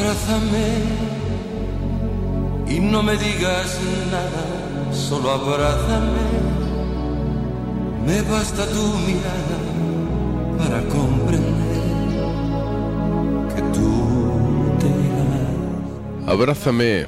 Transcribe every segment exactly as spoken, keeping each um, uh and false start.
Abrázame y no me digas nada, solo abrázame. Me basta tu mirada para comprender que tú te irás. Abrázame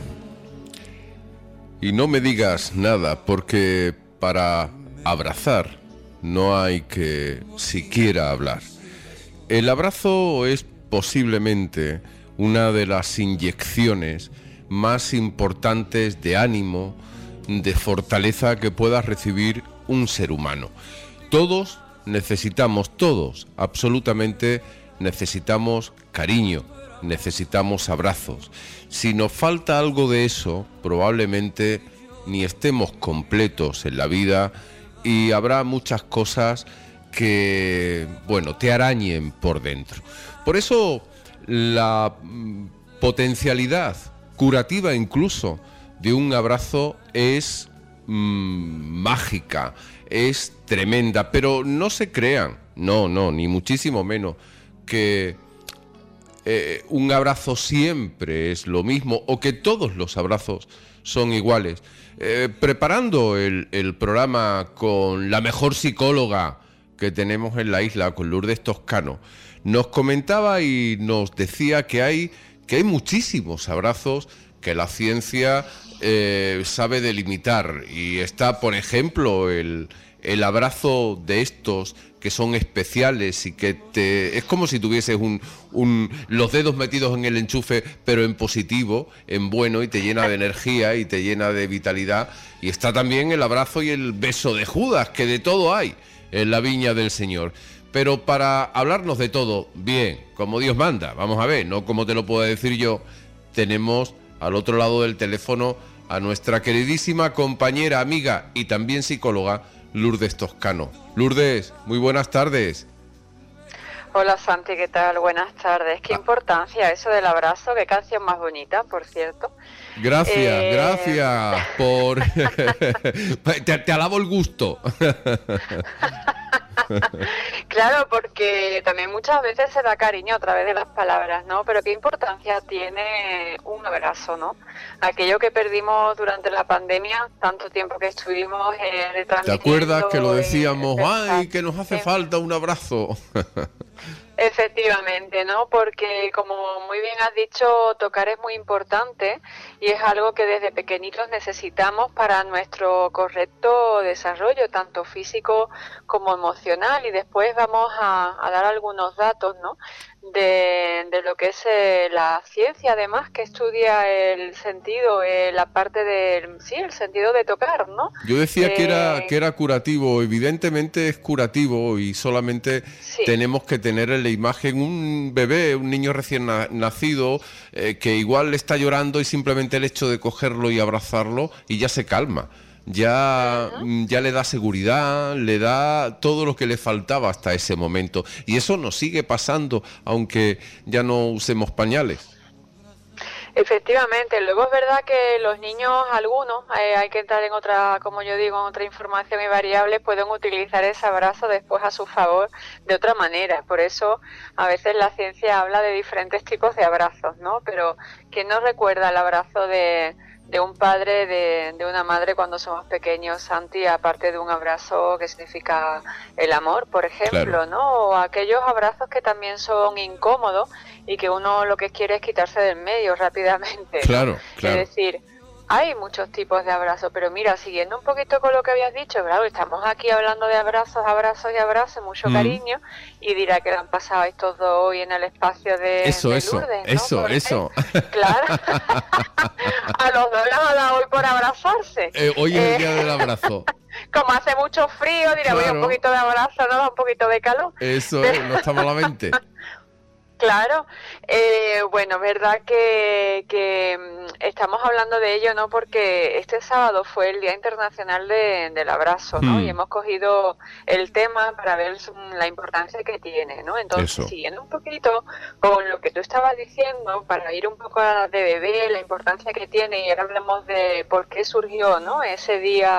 y no me digas nada, porque para abrazar no hay que siquiera hablar. El abrazo es posiblemente una de las inyecciones más importantes de ánimo, de fortaleza que pueda recibir un ser humano. Todos necesitamos, todos, absolutamente necesitamos cariño, necesitamos abrazos. Si nos falta algo de eso, probablemente ni estemos completos en la vida y habrá muchas cosas que, bueno, te arañen por dentro. Por eso la mm, potencialidad curativa incluso de un abrazo es mmm, mágica, es tremenda, pero no se crean, no, no, ni muchísimo menos, que eh, un abrazo siempre es lo mismo o que todos los abrazos son iguales. Eh, preparando el, el programa con la mejor psicóloga que tenemos en la isla, con Lourdes Toscano, nos comentaba y nos decía que hay, que hay muchísimos abrazos que la ciencia eh, sabe delimitar, y está, por ejemplo, el, el abrazo de estos que son especiales y que te es como si tuvieses un, un, los dedos metidos en el enchufe, pero en positivo, en bueno, y te llena de energía y te llena de vitalidad. Y está también el abrazo y el beso de Judas, que de todo hay en la viña del Señor. Pero para hablarnos de todo, bien, como Dios manda, vamos a ver, no como te lo puedo decir yo, tenemos al otro lado del teléfono a nuestra queridísima compañera, amiga y también psicóloga, Lourdes Toscano. Lourdes, muy buenas tardes. Hola Santi, ¿qué tal? Buenas tardes. Qué ah. importancia eso del abrazo, qué canción más bonita, por cierto. Gracias, eh... gracias por... te, te alabo el gusto. Claro, porque también muchas veces se da cariño a través de las palabras, ¿no? Pero qué importancia tiene un abrazo, ¿no? Aquello que perdimos durante la pandemia, tanto tiempo que estuvimos eh, retransmitiendo... ¿Te acuerdas que lo decíamos? Eh, ¡ay, que nos hace falta un abrazo! Efectivamente, ¿no? Porque como muy bien has dicho, tocar es muy importante y es algo que desde pequeñitos necesitamos para nuestro correcto desarrollo, tanto físico como emocional. Y después vamos a, a dar algunos datos, ¿no? De, de lo que es eh, la ciencia, además, que estudia el sentido, eh, la parte del, sí, el sentido de tocar, ¿no? Yo decía eh, que era que era curativo, evidentemente es curativo y solamente sí. Tenemos que tener en la imagen un bebé, un niño recién na- nacido, eh, que igual está llorando y simplemente el hecho de cogerlo y abrazarlo y ya se calma. Ya, uh-huh. ya le da seguridad, le da todo lo que le faltaba hasta ese momento. Y eso nos sigue pasando, aunque ya no usemos pañales. Efectivamente, luego es verdad que los niños, algunos, eh, hay que entrar en otra, como yo digo, en otra información y variable, pueden utilizar ese abrazo después a su favor de otra manera. Por eso a veces la ciencia habla de diferentes tipos de abrazos, ¿no? Pero ¿quién no recuerda el abrazo de... de un padre, de, de una madre cuando somos pequeños, Santi, aparte de un abrazo que significa el amor, por ejemplo, claro. ¿no? O aquellos abrazos que también son incómodos y que uno lo que quiere es quitarse del medio rápidamente. Claro, ¿no? claro. Es decir, hay muchos tipos de abrazos, pero mira, siguiendo un poquito con lo que habías dicho, claro, estamos aquí hablando de abrazos, abrazos y abrazos, mucho mm. cariño, y dirá que lo han pasado estos dos hoy en el espacio de, eso, de eso, Lourdes, ¿no? eso, Porque, eso. Claro, a los dos les ha dado hoy por abrazarse. Eh, hoy es eh, el día del abrazo. Como hace mucho frío, dirá, claro. Voy un poquito de abrazo, ¿no? Un poquito de calor. Eso es, no está malamente. Claro, eh, bueno, verdad que, que estamos hablando de ello, ¿no? Porque este sábado fue el Día Internacional de, del Abrazo, ¿no? Hmm. Y hemos cogido el tema para ver la importancia que tiene, ¿no? Entonces, Eso. siguiendo un poquito con lo que tú estabas diciendo, para ir un poco de bebé, la importancia que tiene, y ahora hablamos de por qué surgió, ¿no? Ese día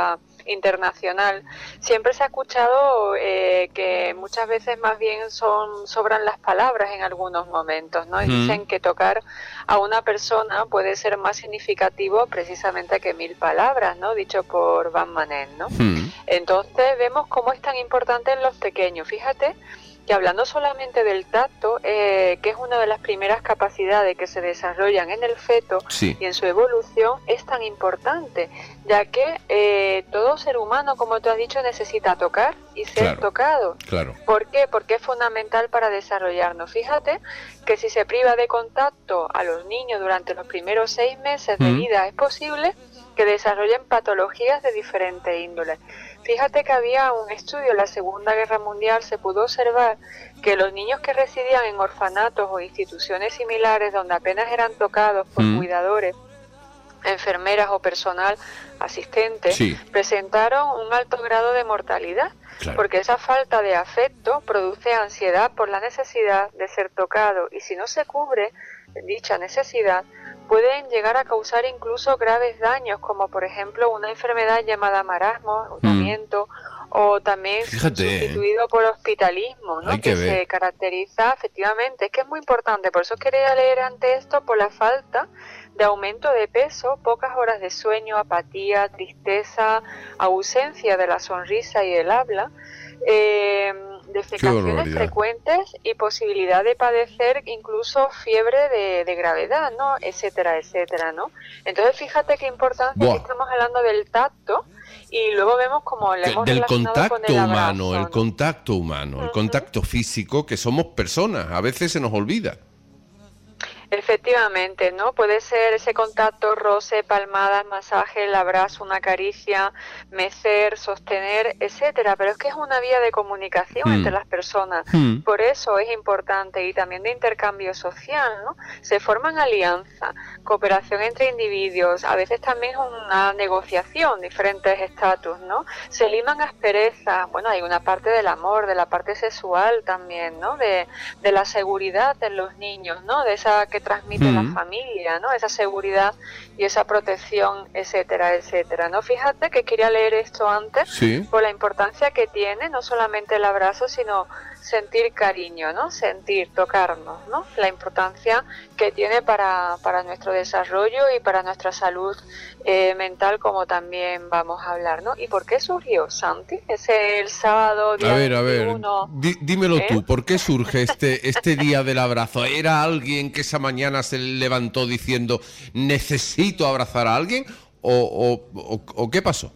internacional, siempre se ha escuchado eh, que muchas veces más bien son sobran las palabras en algunos momentos, ¿no? Y Mm. dicen que tocar a una persona puede ser más significativo precisamente que mil palabras, ¿no? Dicho por Van Manen, ¿no? Mm. Entonces vemos cómo es tan importante en los pequeños. Fíjate que hablando solamente del tacto, eh, que es una de las primeras capacidades que se desarrollan en el feto Sí. y en su evolución, es tan importante, ya que eh, todo ser humano, como tú has dicho, necesita tocar y ser Claro. tocado. Claro. ¿Por qué? Porque es fundamental para desarrollarnos. Fíjate que si se priva de contacto a los niños durante los primeros seis meses de Mm. vida, es posible que desarrollen patologías de diferentes índoles. Fíjate que había un estudio en la Segunda Guerra Mundial, se pudo observar que los niños que residían en orfanatos o instituciones similares donde apenas eran tocados por Mm. cuidadores, enfermeras o personal asistente, Sí. presentaron un alto grado de mortalidad, Claro. porque esa falta de afecto produce ansiedad por la necesidad de ser tocado, y si no se cubre dicha necesidad, pueden llegar a causar incluso graves daños, como por ejemplo una enfermedad llamada marasmo, agotamiento, o también Fíjate, ¿eh? sustituido por hospitalismo, ¿no? Hay que ver. se caracteriza efectivamente, es que es muy importante, por eso quería leer ante esto, por la falta de aumento de peso, pocas horas de sueño, apatía, tristeza, ausencia de la sonrisa y el habla, eh, defecaciones barbaridad. frecuentes y posibilidad de padecer incluso fiebre de, de gravedad, ¿no? Etcétera, etcétera, ¿no? Entonces fíjate qué importante Buah. que estamos hablando del tacto y luego vemos como le Que- hemos del relacionado contacto con el humano, abrazo, el ¿no? contacto humano, el Ujú. contacto físico, que somos personas, a veces se nos olvida. Efectivamente, ¿no? Puede ser ese contacto, roce, palmadas, masaje, el abrazo, una caricia, mecer, sostener, etcétera, pero es que es una vía de comunicación Mm. entre las personas. Mm. Por eso es importante, y también de intercambio social, ¿no? Se forman alianzas, cooperación entre individuos, a veces también es una negociación, diferentes estatus, ¿no? Se liman asperezas, bueno, hay una parte del amor, de la parte sexual también, ¿no? De, de la seguridad en los niños, ¿no? De esa que transmite Mm. la familia, ¿no? Esa seguridad y esa protección, etcétera, etcétera, ¿no? Fíjate que quería leer esto antes Sí. por la importancia que tiene, no solamente el abrazo, sino sentir cariño, ¿no? Sentir, tocarnos, ¿no? La importancia que tiene para, para nuestro desarrollo y para nuestra salud eh, mental, como también vamos a hablar, ¿no? ¿Y por qué surgió, Santi? Ese el sábado día A ver, a ver, veintiuno. di- dímelo ¿eh? tú, ¿por qué surge este, este día del abrazo? ¿Era alguien que esa mañana se levantó diciendo necesito abrazar a alguien? ¿O, o- o- o qué pasó?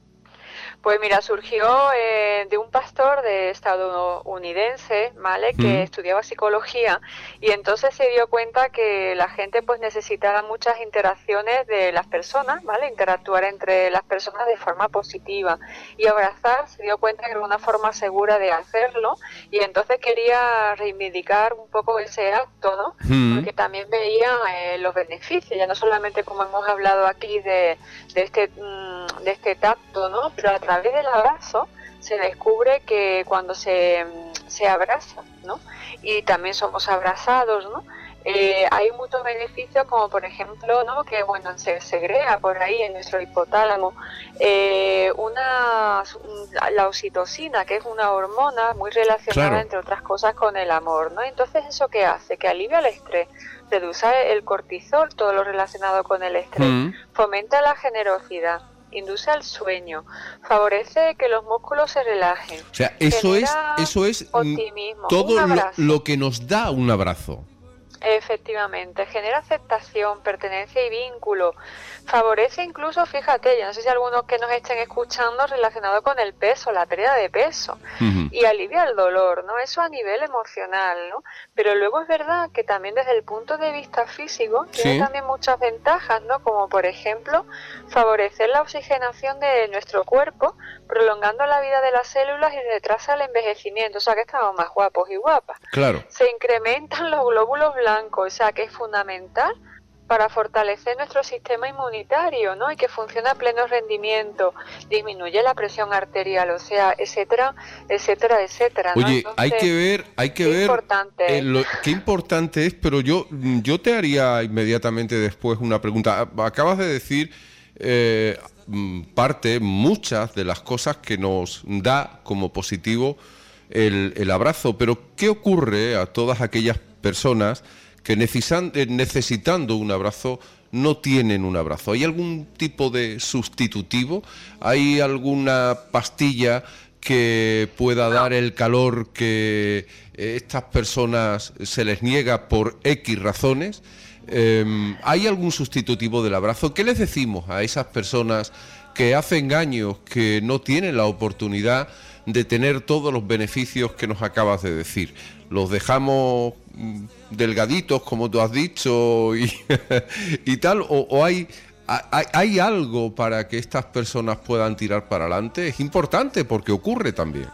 Pues mira, surgió eh, de un pastor de estadounidense, ¿vale? Que Mm. estudiaba psicología, y entonces se dio cuenta que la gente pues necesitaba muchas interacciones de las personas, ¿vale? Interactuar entre las personas de forma positiva, y abrazar se dio cuenta que era una forma segura de hacerlo, y entonces quería reivindicar un poco ese acto, ¿no? Mm. Porque también veía eh, los beneficios, ya no solamente como hemos hablado aquí de, de este mm, de este tacto, ¿no? Pero a través del abrazo se descubre que cuando se, se abraza, ¿no? Y también somos abrazados, ¿no? Eh, hay muchos beneficios, como por ejemplo, ¿no? Que bueno, se segrega por ahí en nuestro hipotálamo eh, una la oxitocina, que es una hormona muy relacionada, Claro. entre otras cosas, con el amor, ¿no? Entonces, ¿eso qué hace? Que alivia el estrés, reduce el cortisol, todo lo relacionado con el estrés, Mm. fomenta la generosidad, induce al sueño, favorece que los músculos se relajen. O sea, eso es, genera eso es mm, optimismo, todo un lo, abrazo. lo que nos da un abrazo. Efectivamente, genera aceptación, pertenencia y vínculo. Favorece incluso, fíjate, yo no sé si algunos que nos estén escuchando relacionado con el peso, la pérdida de peso, Ujú. y alivia el dolor, ¿no? Eso a nivel emocional, ¿no? Pero luego es verdad que también desde el punto de vista físico tiene Sí. también muchas ventajas, ¿no? Como por ejemplo, favorecer la oxigenación de nuestro cuerpo, prolongando la vida de las células y retrasa el envejecimiento, o sea que estamos más guapos y guapas. Claro. Se incrementan los glóbulos blancos, o sea que es fundamental para fortalecer nuestro sistema inmunitario, ¿no? Y que funcione a pleno rendimiento, disminuye la presión arterial, o sea, etcétera, etcétera, etcétera, ¿no? Oye, Entonces, hay que ver, hay que qué ver importante, eh, lo- qué importante es, pero yo, yo te haría inmediatamente después una pregunta. Acabas de decir eh, parte, muchas de las cosas que nos da como positivo el, el abrazo. Pero ¿qué ocurre a todas aquellas personas que necesitan, necesitando un abrazo no tienen un abrazo? ¿Hay algún tipo de sustitutivo? ¿Hay alguna pastilla que pueda dar el calor que estas personas se les niega por X razones? Eh, ¿Hay algún sustitutivo del abrazo? ¿Qué les decimos a esas personas que hacen años que no tienen la oportunidad de tener todos los beneficios que nos acabas de decir? ¿Los dejamos delgaditos, como tú has dicho, y, y tal? ¿O, o hay, hay, hay algo para que estas personas puedan tirar para adelante? Es importante porque ocurre también.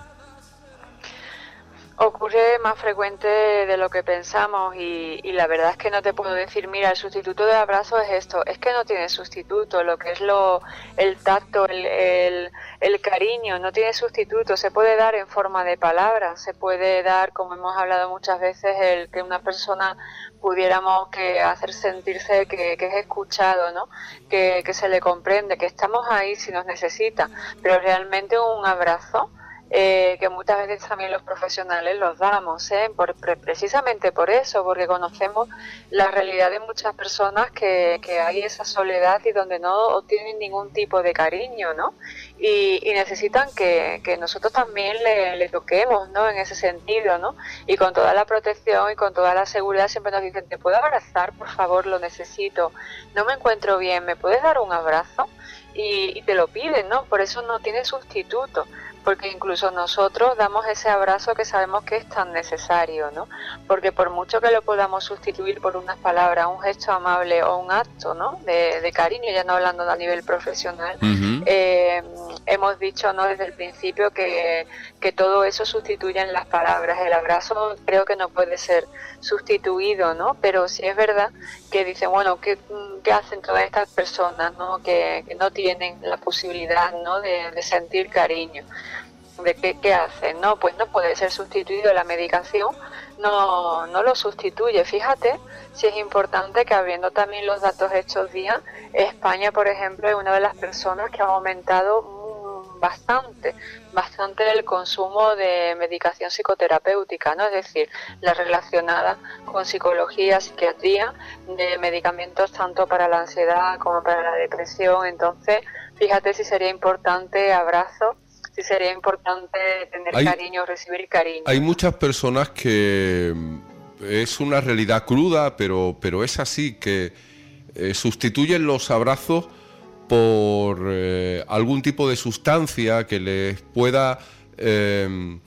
Ocurre más frecuente de lo que pensamos y, y la verdad es que no te puedo decir, mira, el sustituto del abrazo es esto, es que no tiene sustituto, lo que es lo el tacto, el, el, el cariño, no tiene sustituto, se puede dar en forma de palabras, se puede dar, como hemos hablado muchas veces, el que una persona pudiéramos que hacer sentirse que, que es escuchado, ¿no? Que, que se le comprende, que estamos ahí si nos necesita, pero realmente un abrazo, Eh, que muchas veces también los profesionales los damos, ¿eh? por, precisamente por eso, porque conocemos la realidad de muchas personas que, que hay esa soledad y donde no obtienen ningún tipo de cariño, ¿no? Y, y necesitan que, que nosotros también le, le toquemos, ¿no? En ese sentido, ¿no? Y con toda la protección y con toda la seguridad siempre nos dicen, ¿te puedo abrazar? Por favor, lo necesito. No me encuentro bien, ¿me puedes dar un abrazo? Y, y te lo piden, ¿no? Por eso no tiene sustituto, porque incluso nosotros damos ese abrazo que sabemos que es tan necesario, ¿no? Porque por mucho que lo podamos sustituir por unas palabras, un gesto amable o un acto, ¿no? De, de cariño, ya no hablando a nivel profesional, uh-huh. eh, hemos dicho, ¿no? Desde el principio que, que todo eso sustituye en las palabras. El abrazo creo que no puede ser sustituido, ¿no? Pero sí es verdad que dicen, bueno, ¿qué, qué hacen todas estas personas, ¿no? Que, que no tienen la posibilidad, ¿no? De, de sentir cariño. ¿De qué, qué hacen? No, pues no puede ser sustituido, la medicación no, no lo sustituye. Fíjate si es importante que, habiendo también los datos estos días, España, por ejemplo, es una de las personas que ha aumentado bastante, bastante el consumo de medicación psicoterapéutica, ¿no? Es decir, la relacionada con psicología, psiquiatría, de medicamentos tanto para la ansiedad como para la depresión. Entonces, fíjate si sería importante abrazo, si sería importante tener hay, cariño, recibir cariño. Hay muchas personas que es una realidad cruda, pero, pero es así, que eh, sustituyen los abrazos por eh, algún tipo de sustancia que les pueda, eh,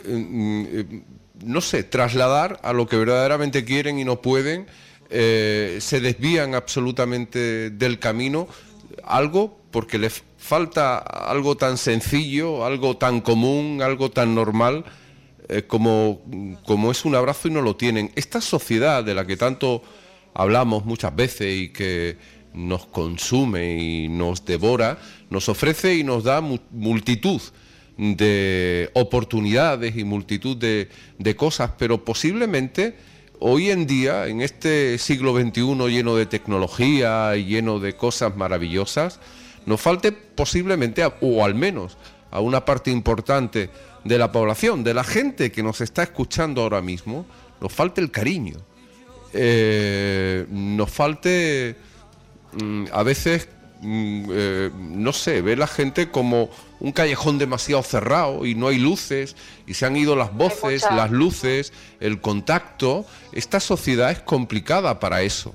eh, no sé, trasladar a lo que verdaderamente quieren y no pueden, eh, se desvían absolutamente del camino, algo porque les falta algo tan sencillo, algo tan común, algo tan normal, eh, como, como es un abrazo, y no lo tienen. Esta sociedad de la que tanto hablamos muchas veces y que nos consume y nos devora, nos ofrece y nos da mu- multitud de oportunidades y multitud de, de cosas, pero posiblemente hoy en día, en este siglo veintiuno lleno de tecnología y lleno de cosas maravillosas, nos falte posiblemente, a, o al menos a una parte importante de la población, de la gente que nos está escuchando ahora mismo, nos falte el cariño, eh, nos falte mm, a veces, mm, eh, no sé, ve la gente como un callejón demasiado cerrado y no hay luces y se han ido las voces, las luces, el contacto. Esta sociedad es complicada para eso.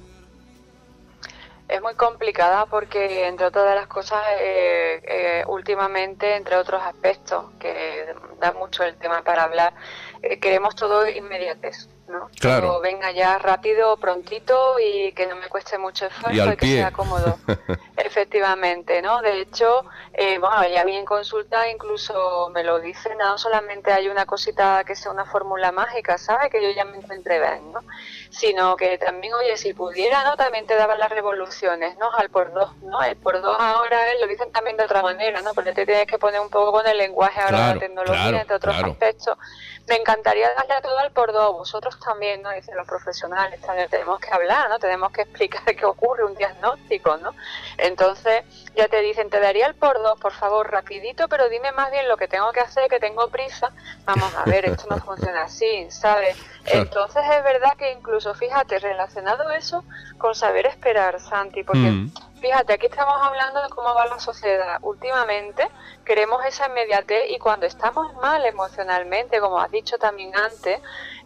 Es muy complicada porque, entre otras las cosas, eh, eh, últimamente, entre otros aspectos, que da mucho el tema para hablar, eh, queremos todo inmediatez, ¿no? Claro. Todo venga ya rápido, prontito y que no me cueste mucho esfuerzo y, y que sea cómodo. Efectivamente, ¿no? De hecho, eh, bueno, ya a mí en consulta incluso me lo dicen, no solamente hay una cosita que sea una fórmula mágica, ¿sabe? Que yo ya me encuentre bien, ¿no? sino que también, oye, si pudiera, ¿no? También te daban las revoluciones, ¿no? Al por dos, ¿no? El por dos ahora eh, lo dicen también de otra manera, ¿no? Porque te tienes que poner un poco con el lenguaje ahora claro, de la tecnología, claro, entre otros claro. aspectos. Me encantaría darle a todo al por dos, vosotros también, ¿no? Dicen los profesionales, también tenemos que hablar, ¿no? Tenemos que explicar qué ocurre, un diagnóstico, ¿no? Entonces, ya te dicen, te daría el por dos, por favor, rapidito, pero dime más bien lo que tengo que hacer, que tengo prisa. Vamos a ver, esto no funciona así, ¿sabes? Claro. Entonces es verdad que incluso, fíjate, relacionado eso con saber esperar, Santi, porque Mm. fíjate, aquí estamos hablando de cómo va la sociedad. Últimamente queremos esa inmediatez y cuando estamos mal emocionalmente, como has dicho también antes,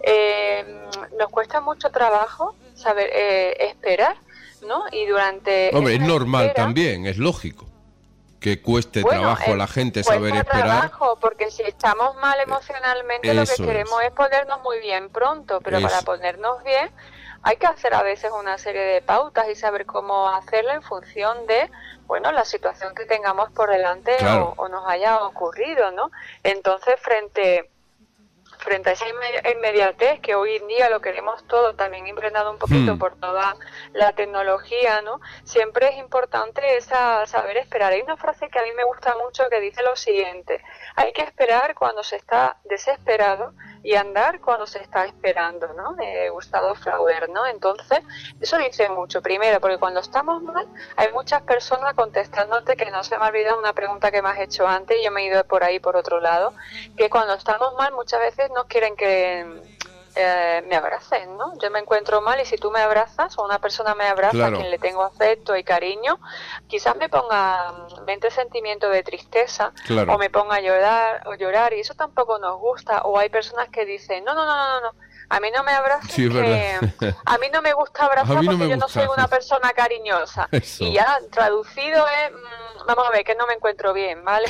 eh, nos cuesta mucho trabajo saber eh, esperar, ¿no? Y durante Hombre, es esa normal espera, también, es lógico que cueste bueno, trabajo a eh, la gente cuesta saber esperar. trabajo, porque si estamos mal emocionalmente lo que Eso queremos es. es ponernos muy bien pronto, pero para Eso. ponernos bien hay que hacer a veces una serie de pautas y saber cómo hacerlo en función de, bueno, la situación que tengamos por delante Claro. o, o nos haya ocurrido, ¿no? Entonces, frente frente a esa inme- inmediatez que hoy en día lo queremos todo, también impregnado un poquito Hmm. por toda la tecnología, ¿no? Siempre es importante esa saber esperar. Hay una frase que a mí me gusta mucho que dice lo siguiente: hay que esperar cuando se está desesperado y andar cuando se está esperando, ¿no? De Gustavo Flaubert, ¿no? Entonces, eso dice mucho. Primero, porque cuando estamos mal, hay muchas personas contestándote, que no se me ha olvidado una pregunta que me has hecho antes, y yo me he ido por ahí por otro lado, que cuando estamos mal muchas veces no quieren que eh, me abracen, ¿no? Yo me encuentro mal y si tú me abrazas o una persona me abraza, Claro. a quien le tengo afecto y cariño, quizás me ponga, me entre sentimiento de tristeza, Claro. o me ponga a llorar o llorar, y eso tampoco nos gusta. O hay personas que dicen, no, no, no, no, no, a mí no me abraces, Sí, es que verdad. a mí no me gusta abrazar A mí no porque me yo no soy gusta. una persona cariñosa. Eso. Y ya traducido es, mm, vamos a ver, que no me encuentro bien, ¿vale?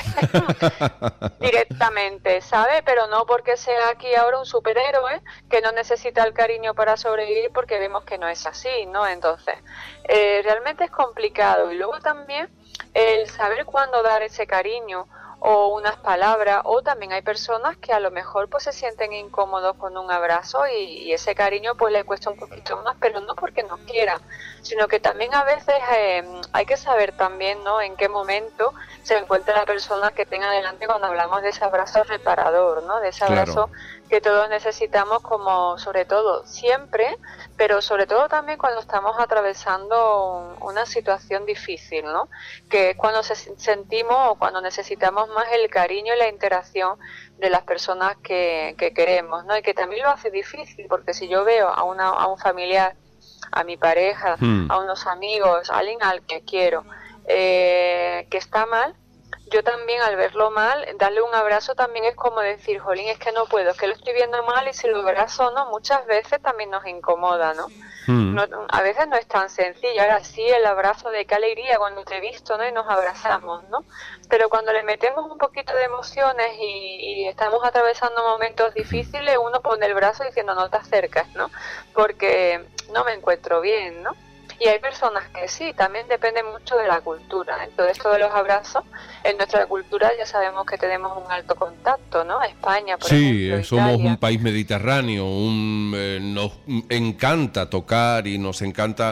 Directamente, ¿sabe? Pero no porque sea aquí ahora un superhéroe que no necesita el cariño para sobrevivir, porque vemos que no es así, ¿no? Entonces, eh, realmente es complicado. Y luego también el saber cuándo dar ese cariño o unas palabras, o también hay personas que a lo mejor pues se sienten incómodos con un abrazo y, y ese cariño pues le cuesta un poquito más, pero no porque no quieran, sino que también a veces eh, hay que saber también, ¿no?, en qué momento se encuentra la persona que tenga delante cuando hablamos de ese abrazo reparador, ¿no?, de ese Claro. abrazo que todos necesitamos, como sobre todo siempre, pero sobre todo también cuando estamos atravesando una situación difícil, ¿no?, que es cuando se sentimos o cuando necesitamos más el cariño y la interacción de las personas que, que queremos, ¿no? Y que también lo hace difícil, porque si yo veo a, una, a un familiar, a mi pareja, Hmm. a unos amigos, a alguien al que quiero, eh, que está mal, yo también al verlo mal, darle un abrazo también es como decir, jolín, es que no puedo, es que lo estoy viendo mal, y si lo abrazo, ¿no?, muchas veces también nos incomoda, ¿no? Hmm. No, a veces no es tan sencillo. Ahora sí, el abrazo de qué alegría cuando te he visto, ¿no?, y nos abrazamos, ¿no? Pero cuando le metemos un poquito de emociones y, y estamos atravesando momentos difíciles, uno pone el brazo diciendo no te acercas, ¿no?, porque no me encuentro bien, ¿no? Y hay personas que sí, también depende mucho de la cultura. Entonces, esto de los abrazos, en nuestra cultura ya sabemos que tenemos un alto contacto, ¿no? España, por Sí, ejemplo, eh, somos Italia. un país mediterráneo, un, eh, nos encanta tocar y nos encanta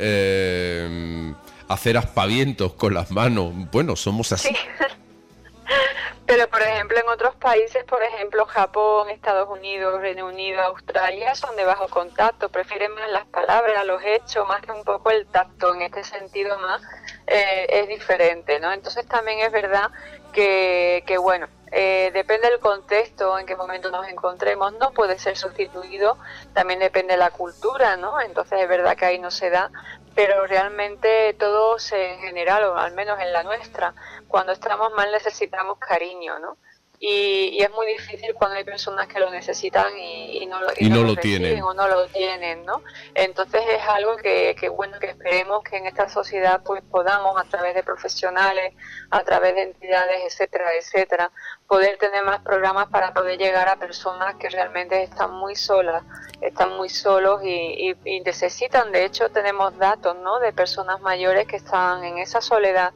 eh, hacer aspavientos con las manos. Bueno, somos así. Sí. Pero, por ejemplo, en otros países, por ejemplo, Japón, Estados Unidos, Reino Unido, Australia, son de bajo contacto, prefieren más las palabras, los hechos, más que un poco el tacto. En este sentido más eh, es diferente, ¿no? Entonces también es verdad que, que bueno, eh, depende del contexto, en qué momento nos encontremos, no puede ser sustituido, también depende de la cultura, ¿no? Entonces es verdad que ahí no se da, pero realmente todos en general, o al menos en la nuestra, cuando estamos mal necesitamos cariño, ¿no? Y, y es muy difícil cuando hay personas que lo necesitan y, y no lo, y Y no no lo reciben tienen. o no lo tienen, ¿no? Entonces es algo que, que bueno, que esperemos que en esta sociedad pues podamos, a través de profesionales, a través de entidades, etcétera, etcétera, poder tener más programas para poder llegar a personas que realmente están muy solas, están muy solos y, y, y necesitan. De hecho, tenemos datos, ¿no?, de personas mayores que están en esa soledad,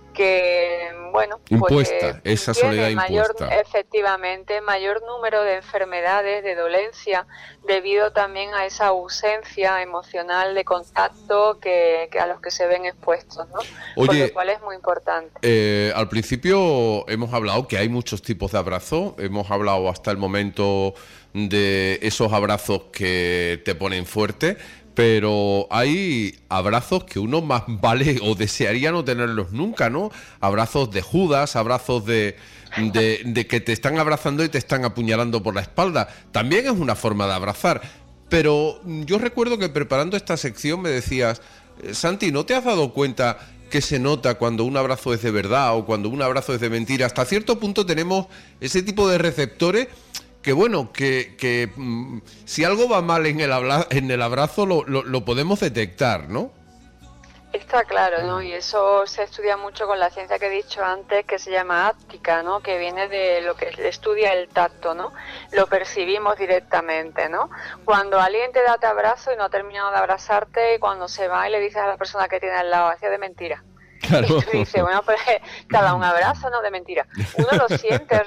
que, bueno, impuesta, pues, esa soledad mayor, impuesta. Efectivamente, mayor número de enfermedades, de dolencias, debido también a esa ausencia emocional de contacto que, que a los que se ven expuestos, ¿no? Oye, por lo cual es muy importante. Eh, al principio hemos hablado que hay muchos tipos de abrazo, hemos hablado hasta el momento de esos abrazos que te ponen fuerte, pero hay abrazos que uno más vale o desearía no tenerlos nunca, ¿no? Abrazos de Judas, abrazos de, de, de que te están abrazando y te están apuñalando por la espalda. También es una forma de abrazar. Pero yo recuerdo que preparando esta sección me decías, Santi, ¿no te has dado cuenta que se nota cuando un abrazo es de verdad o cuando un abrazo es de mentira? Hasta cierto punto tenemos ese tipo de receptores que, bueno, que, que mmm, si algo va mal en el, habla, en el abrazo lo, lo, lo podemos detectar, ¿no? Está claro, ¿no? Y eso se estudia mucho con la ciencia que he dicho antes, que se llama áptica, ¿no? Que viene de lo que estudia el tacto, ¿no? Lo percibimos directamente, ¿no? Cuando alguien te da tu abrazo y no ha terminado de abrazarte, y cuando se va y le dices a la persona que tiene al lado, hacía de mentira. Claro. Y tú dices, bueno, pues te ha dado un abrazo, no de mentira. Uno lo siente.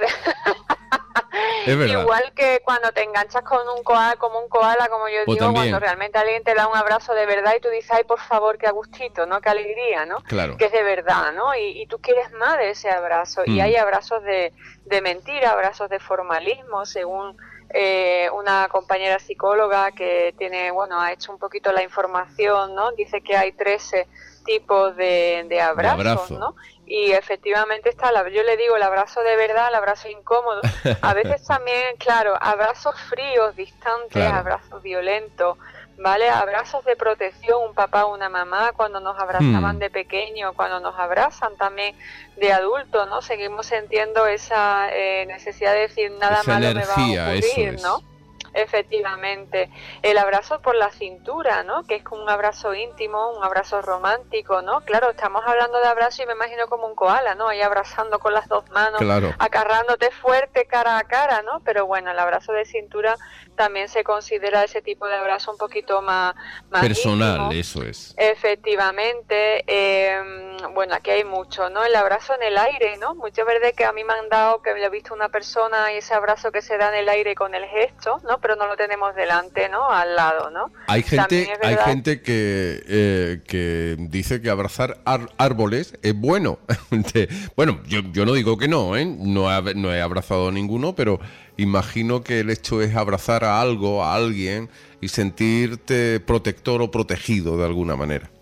Es verdad. Igual que cuando te enganchas con un koala, como un koala, como yo o digo, también, cuando realmente alguien te da un abrazo de verdad y tú dices, ay, por favor, qué agustito, ¿no? Qué alegría, ¿no? Claro. Que es de verdad, ¿no? Y, y tú quieres más de ese abrazo. Mm. Y hay abrazos de, de mentira, abrazos de formalismo, según eh, una compañera psicóloga que tiene, bueno, ha hecho un poquito la información, ¿no? Dice que hay trece tipos de, de abrazos, de abrazo. ¿no? Y efectivamente está, yo le digo el abrazo de verdad, el abrazo incómodo. A veces también, claro, abrazos fríos, distantes, claro. Abrazos violentos, ¿vale? Abrazos de protección, un papá, una mamá, cuando nos abrazaban hmm. de pequeño, cuando nos abrazan también de adulto, ¿no? Seguimos sintiendo esa eh, necesidad de decir nada esa malo energía, me va a ocurrir, eso ¿no? es. Efectivamente, el abrazo por la cintura, ¿no? Que es como un abrazo íntimo, un abrazo romántico, ¿no? Claro, estamos hablando de abrazo y me imagino como un koala, ¿no? Ahí abrazando con las dos manos, claro. Agarrándote fuerte cara a cara, ¿no? Pero bueno, el abrazo de cintura también se considera ese tipo de abrazo un poquito más, más personal, íntimo. Eso es. Efectivamente, eh, bueno, aquí hay mucho, ¿no? El abrazo en el aire, ¿no? Muchas veces que a mí me han dado, que lo he visto una persona y ese abrazo que se da en el aire con el gesto, ¿no? Pero no lo tenemos delante, ¿no? Al lado, ¿no? Hay gente, hay gente que, eh, que dice que abrazar ar- árboles es bueno. Bueno, yo, yo no digo que no, ¿eh? No he, no he abrazado ninguno, pero imagino que el hecho es abrazar a algo, a alguien y sentirte protector o protegido de alguna manera.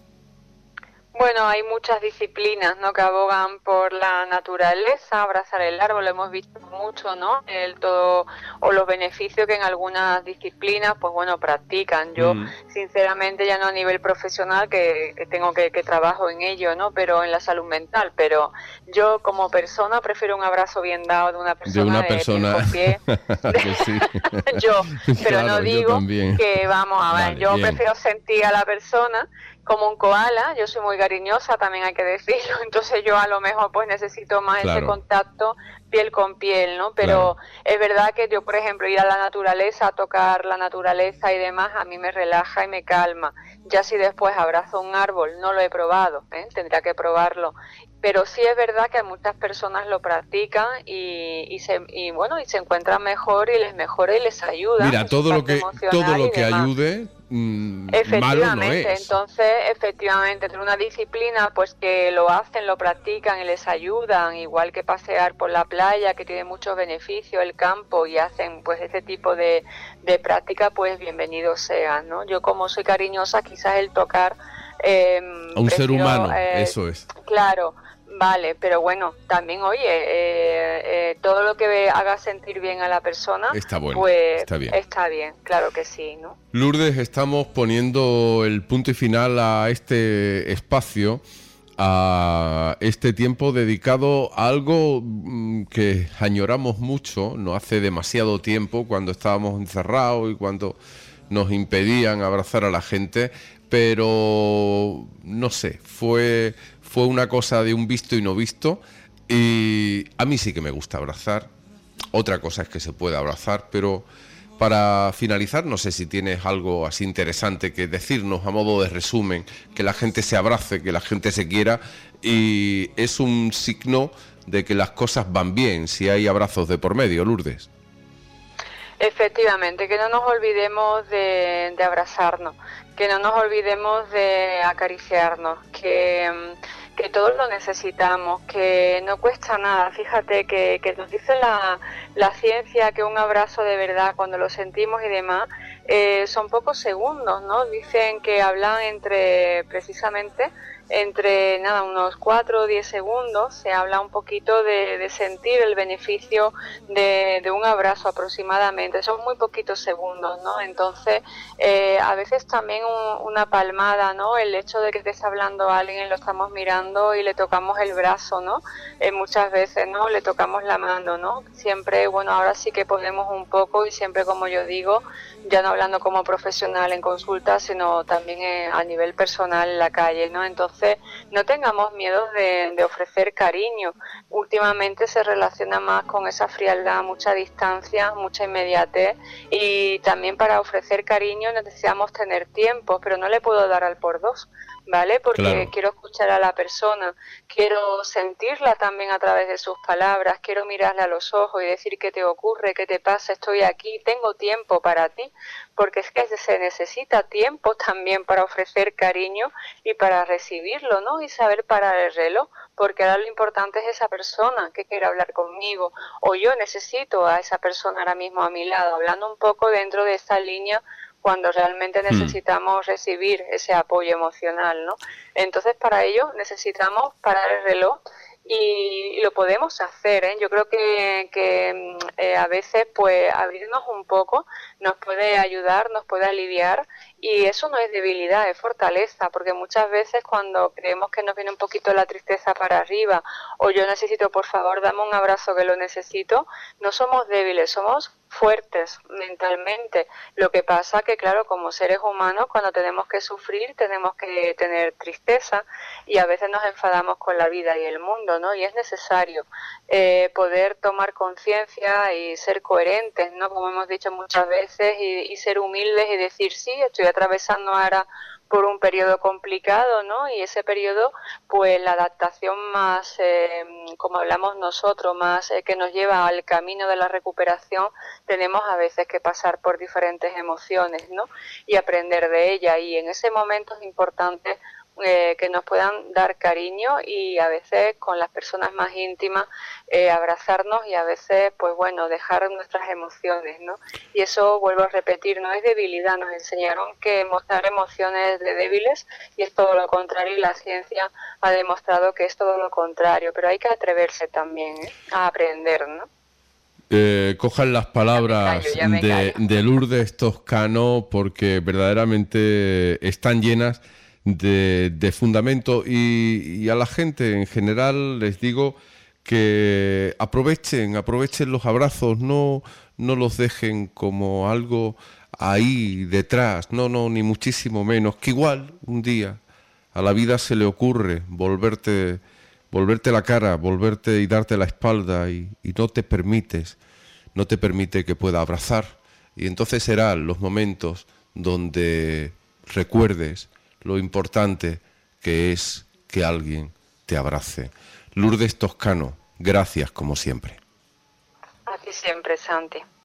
Bueno, hay muchas disciplinas, ¿no? Que abogan por la naturaleza, abrazar el árbol, lo hemos visto mucho, ¿no? El todo, o los beneficios que en algunas disciplinas, pues bueno, practican. Yo, mm. sinceramente, ya no a nivel profesional, que, que tengo que, que trabajo en ello, ¿no? Pero en la salud mental, pero yo como persona prefiero un abrazo bien dado de una persona de una persona de pie con pie. Sí. Yo, pero claro, no digo que vamos a ver, vale, yo bien. Prefiero sentir a la persona como un koala, yo soy muy cariñosa, también hay que decirlo, entonces yo a lo mejor pues necesito más claro. ese contacto piel con piel, ¿no? Pero claro. Es verdad que yo, por ejemplo, ir a la naturaleza, a tocar la naturaleza y demás, a mí me relaja y me calma. Ya si después abrazo un árbol, no lo he probado, ¿eh? Tendría que probarlo. Pero sí es verdad que muchas personas lo practican y, y, se, y bueno, y se encuentran mejor y les mejora y les ayuda. Mira, todo lo que todo lo que ayude, mmm, malo no es. Entonces, efectivamente, entre una disciplina pues que lo hacen, lo practican y les ayudan, igual que pasear por la playa, que tiene muchos beneficios, el campo, y hacen pues ese tipo de, de práctica, pues bienvenidos sean, ¿no? Yo como soy cariñosa, quizás el tocar eh, a un prefiero, ser humano, eh, eso es. Claro. Vale, pero bueno, también, oye, eh, eh, todo lo que haga sentir bien a la persona, está bueno, pues está bien. Está bien, claro que sí, ¿no? Lourdes, estamos poniendo el punto y final a este espacio, a este tiempo dedicado a algo que añoramos mucho, no hace demasiado tiempo, cuando estábamos encerrados y cuando nos impedían abrazar a la gente, pero no sé, fue... Fue una cosa de un visto y no visto, y a mí sí que me gusta abrazar. Otra cosa es que se puede abrazar, pero para finalizar, no sé si tienes algo así interesante que decirnos a modo de resumen, que la gente se abrace, que la gente se quiera, y es un signo de que las cosas van bien si hay abrazos de por medio, Lourdes. Efectivamente, que no nos olvidemos de, de abrazarnos, que no nos olvidemos de acariciarnos, que, que todos lo necesitamos, que no cuesta nada. Fíjate que, que nos dice la, la ciencia que un abrazo de verdad, cuando lo sentimos y demás, eh, son pocos segundos, ¿no? Dicen que hablan entre, precisamente, entre nada, unos cuatro o diez segundos, se habla un poquito de, de sentir el beneficio de, de un abrazo aproximadamente, son muy poquitos segundos, ¿no? Entonces, eh, a veces también un, una palmada, ¿no? El hecho de que estés hablando a alguien y lo estamos mirando y le tocamos el brazo, ¿no? Eh, muchas veces, ¿no? Le tocamos la mano, ¿no? Siempre, bueno, ahora sí que podemos un poco y siempre, como yo digo, ya no hablando como profesional en consulta, sino también eh, a nivel personal en la calle, ¿no? Entonces, no tengamos miedo de, de ofrecer cariño. Últimamente se relaciona más con esa frialdad, mucha distancia, mucha inmediatez, y también para ofrecer cariño necesitamos tener tiempo, pero no le puedo dar al por dos, ¿vale? Porque claro, quiero escuchar a la persona, quiero sentirla también a través de sus palabras, quiero mirarle a los ojos y decir qué te ocurre, qué te pasa, estoy aquí, tengo tiempo para ti, porque es que se necesita tiempo también para ofrecer cariño y para recibirlo, ¿no? Y saber parar el reloj, porque ahora lo importante es esa persona que quiere hablar conmigo, o yo necesito a esa persona ahora mismo a mi lado, hablando un poco dentro de esta línea cuando realmente necesitamos mm. recibir ese apoyo emocional, ¿no? Entonces, para ello necesitamos parar el reloj y lo podemos hacer, ¿eh? Yo creo que, que eh, a veces pues abrirnos un poco nos puede ayudar, nos puede aliviar, y eso no es debilidad, es fortaleza, porque muchas veces cuando creemos que nos viene un poquito la tristeza para arriba, o yo necesito, por favor, dame un abrazo que lo necesito, no somos débiles, somos fuertes mentalmente. Lo que pasa que, claro, como seres humanos, cuando tenemos que sufrir, tenemos que tener tristeza, y a veces nos enfadamos con la vida y el mundo, ¿no? Y es necesario eh, poder tomar conciencia y ser coherentes, ¿no? Como hemos dicho muchas veces, y, y ser humildes y decir, sí, estoy atravesando ahora por un periodo complicado, ¿no? Y ese periodo, pues la adaptación más, eh, como hablamos nosotros, más eh, que nos lleva al camino de la recuperación, tenemos a veces que pasar por diferentes emociones, ¿no? Y aprender de ellas, y en ese momento es importante Eh, que nos puedan dar cariño, y a veces con las personas más íntimas eh, abrazarnos, y a veces pues bueno, dejar nuestras emociones, ¿no? Y eso, vuelvo a repetir, no es debilidad. Nos enseñaron que mostrar emociones de débiles, y es todo lo contrario, y la ciencia ha demostrado que es todo lo contrario, pero hay que atreverse también, ¿eh? A aprender, ¿no? Eh, cojan las palabras ya me callo, ya me de, de Lourdes Toscano, porque verdaderamente están llenas de, de fundamento, y, y a la gente en general les digo que aprovechen, aprovechen los abrazos, no, no los dejen como algo ahí detrás, no, no, ni muchísimo menos, que igual un día a la vida se le ocurre volverte, volverte la cara, volverte y darte la espalda, y, y no te permites, no te permite que pueda abrazar, y entonces serán los momentos donde recuerdes lo importante que es que alguien te abrace. Lourdes Toscano, gracias como siempre. A ti siempre, Santi.